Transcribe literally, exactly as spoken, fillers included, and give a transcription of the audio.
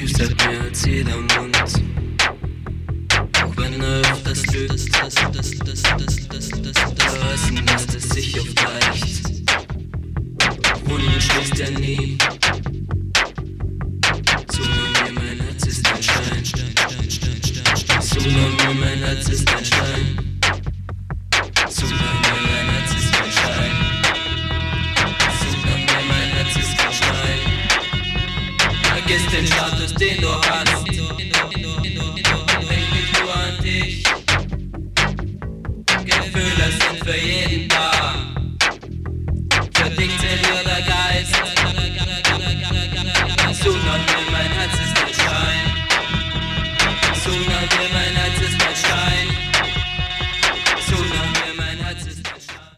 flüstert mir als jeder Mund. Auch wenn er öfters lügt, das, das, das, das, das, das, das, das Reißen lässt es sich oft leicht. Wunden schließt er nie.